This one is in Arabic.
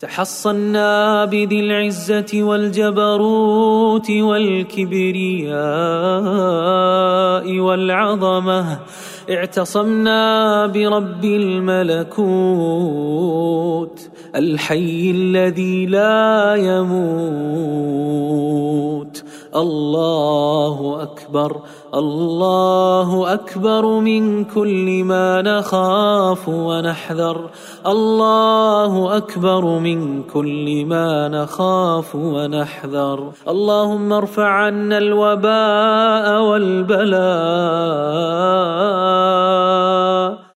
تحصنا بذي العزة والجبروت والكبرياء والعظمة، اعتصمنا برب الملكوت الحي الذي لا يموت. الله أكبر، الله أكبر من كل ما نخاف ونحذر، الله أكبر من كل ما نخاف ونحذر. اللهم ارفع عنا الوباء والبلاء